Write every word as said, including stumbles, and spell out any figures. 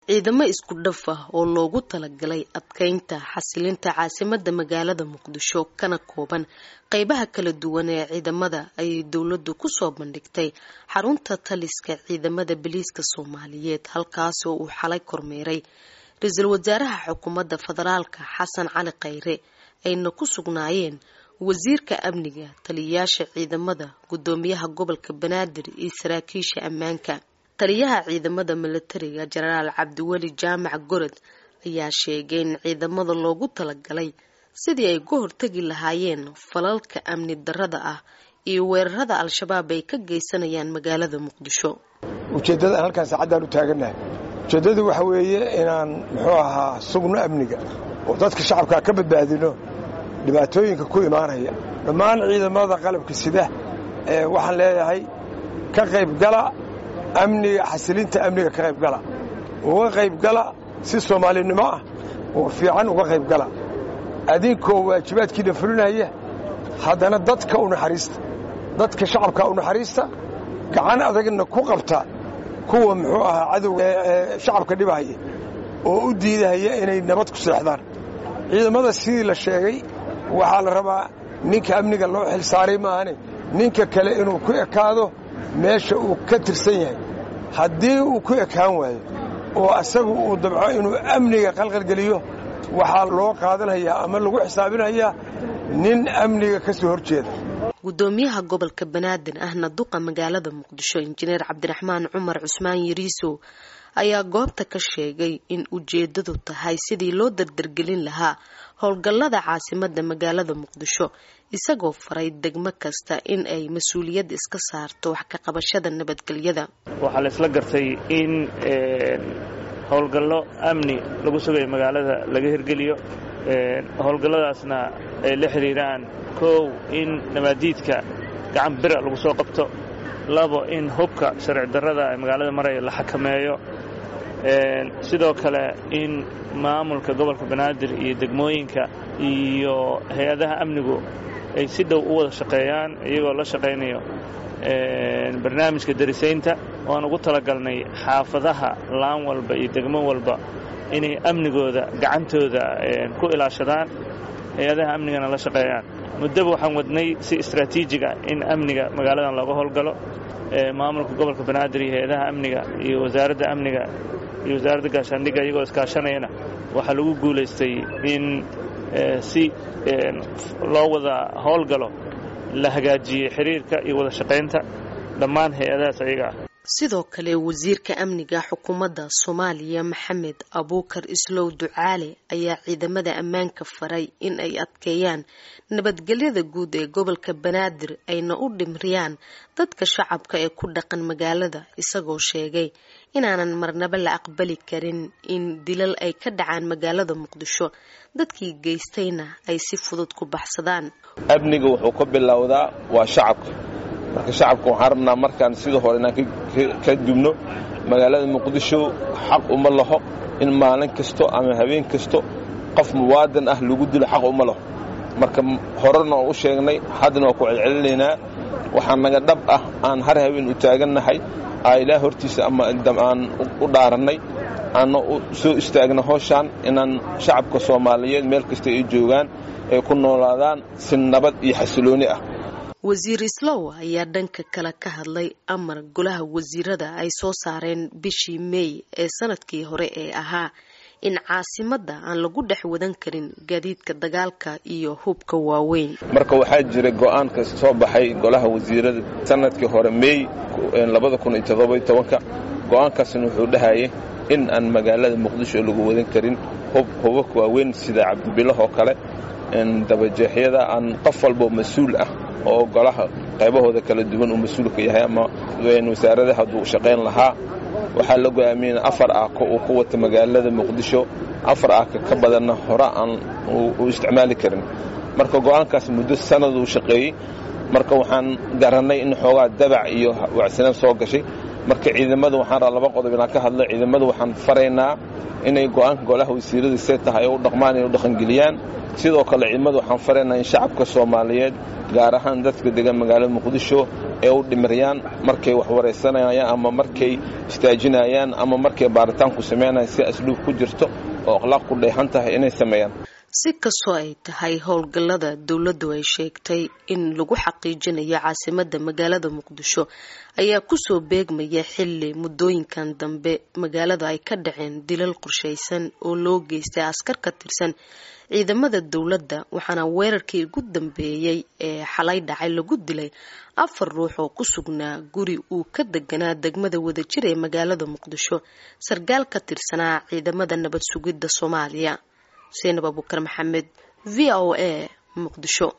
ciidamo isku dhaf ah oo loogu talagalay adkeynta xasilinta caasimadda magaalada Muqdisho kana kooban qaybaha kala duwan ee ciidamada ay dawladdu ku soo bandhigtay xarunta taliska ciidamada booliiska Soomaaliyeed halkaas oo uu xalay kormeeray ra'iisul wasaaraha xukuumadda federaalka Xasan Cali Khayre ayna ku sugnaayeen wasiirka amniga taliyayaasha ciidamada gudoomiyaha gobolka Banaadir iyo saraakiisha ammaanka taliyaha ciidamada militariga Generaal Cabdiwali Jaamac Gorod ayaa sheegay in ciidamada loogu talagalay sidii ay ku hortagi lahaayeen falalka amni darrada ah iyo weerarada al-shabaab ay ka geysanayaan magaalada Muqdisho. ujeedada halkan saacadaan u taaganahay ujeedadu waxa weeye inaan muxuu ahaa sugno amniga oo dadka shacabka ka badbaadino dhibaatooyinka ku imaanaya dhammaan ciidamada qalabka sida ee waxaan leeyahay ka qayb gala amniga xasilinta amniga ka qayb gala uga qayb gala si Soomaalinimo ah oo fiican uga qayb gala adinkoo waajibaadkiina fulinaya haddana dadka u naxariista dadka shacabka u naxariista gacan adagna ku qabta kuwa muxuu ahaa cadowga shacabka dhibaya oo u diidaya inay nabad ku seexdaan ciidamada sidii la sheegay waxaa la rabaa ninka amniga loo xil saaray maahane ninka kale inuu ku ekaado meesha uu ka tirsan yahay haddii uu ku ekaan waayo oo asagu uu dabco inuu amniga qalqal geliyo waxaa loo qaadanayaa ama lagu xisaabinayaa nin amniga ka soo horjeeda gudoomiyaha gobolka Banaadir ahna duqa magaalada Muqdisho injineer Cabdiraxmaan Cumar Cusmaan Yariiso ayaa goobta ka sheegay in ujeedadu tahay sidii loo dardargelin lahaa howlgallada caasimadda magaalada Muqdisho isagoo faray degmo kasta in ay mas'uuliyad iska saarto wax ka qabashada nabadgelyada. Waxaa la isla gartay in howlgallo amni lagu sugayo magaalada laga hirgeliyo howlgalladaasna ay la xiriiraan koow in nabadiidka gacan bir lagu soo qabto labo in hubka sharci darrada ee magaalada maraya la xakameeyo sidoo kale in maamulka gobolka Banaadir iyo degmooyinka iyo hay'adaha amnigu ay si dhow u wada shaqeeyaan iyagoo la shaqeynayo barnaamijka darisaynta oo aan ugu talagalnay xaafadaha laan walba iyo degmo walba inay amnigooda gacantooda ku ilaashadaan hay'adaha amnigana la shaqeeyaan muddaba waxaan wadnay si istaraatiiji ah in amniga magaaladan laga howlgalo maamulka gobolka Banaadir iyo hay'adaha amniga iyo wasaaradda amniga iyo wasaaradda gaashaandhigga iyagoo iskaashanayna waxa lagu guuleystay in si loo wada howlgalo la hagaajiyo xiriirka iyo wada shaqeynta dhammaan hay'adahaas ayaga sidoo kale wasiirka amniga xukuumadda Soomaaliya Maxamed Abuukar Islow Ducaale ayaa ciidamada ammaanka faray in ay adkeeyaan nabadgelyada guud ee gobolka Banaadir ayna u dhimriyaan dadka shacabka ee ku dhaqan magaalada isagoo sheegay inaanan marnaba la aqbali karin in dilal ay ka dhacaan magaalada Muqdisho dadkii geystayna ay si fudud ku baxsadaan. amniga wuxuu ka bilowdaa waa shacabka marka shacabku waxaan rabnaa markaan sida hore inaan ka dubno magaalada Muqdisho xaq uma laho in maalin kasto ama habeen kasto qof muwaadin ah lagu dilo xaq uma laho marka horena u sheegnay hadana ku celcelinaynaa waxaan naga dhab ah aan har habeen u taaganahay ayla hortiisa ama aan u dhaaranay aan soo istaagna hawshan inaan shacabka Soomaaliyeed meel kasta ay joogaan ay ku noolaadaan si nabad iyo xasilooni ah. wasiir Islow ayaa dhanka kale ka hadlay amar golaha wasiirada ay soo saareen bishii May ee sanadkii hore ee ahaa in caasimadda aan lagu dhex wadan karin gaadiidka dagaalka iyo hubka waaweyn. marka waxaa jira go'aan ka soo baxay golaha wasiirada sanadkii hore May laba kun iyo toddoba iyo toban go'aankaasna wuxuu dhahayay in aan magaalada Muqdisho lagu wadan karin hub hubka waaweyn sida cabdibilaha oo kale in dabajeexyada aan qof walba mas'uul ah oo golaha qaybahooda kala duwan uu mas'uul ka yahay ama wasaaradda haduu shaqeyn lahaa waxa la go'aaminay afar ah oo ku wata magaalada Muqdisho afar ah ka badanna hore aan u isticmaali karin marka go'aankaas muddo sanad uu shaqeeyay marka waxaan garanay in xoogaa dabac iyo wacsanaan soo gashay marka ciidamada waxaan raa laba qodob inaan ka hadlo ciidamada waxaan faraynaa inay go'aanka golaha wasiirada see tahay u dhaqmaan inay u dhaqangeliyaan sidoo kale ciidamada waxaan faraynaa in shacabka Soomaaliyeed gaar ahaan dadka degan magaalada Muqdisho ee u dhimirayaan markay wax wareysanayaan ama markay istaajinayaan ama markay baaritaan ku sameeyaan si asluub ku jirto oo akhlaaq ku dheehan tahay inay sameeyaan si kastoo ay tahay howlgallada dawladdu ay sheegtay in lagu xaqiijinayo caasimadda magaalada Muqdisho ayaa ku soo beegmaya xilli muddooyinkan dambe magaalada ay ka dhaceen dilal qorshaysan oo loo geystay askar ka tirsan ciidamada dawladda waxaana weerarkii ugu dambeeyay ee xalay dhacay lagu dilay afar ruux oo ku sugnaa guri uu ka deganaa degmada Wadajir ee magaalada Muqdisho sargaal ka tirsanaa ciidamada nabad sugidda Soomaaliya Seenab Abukar Maxamed V O A Muqdisho.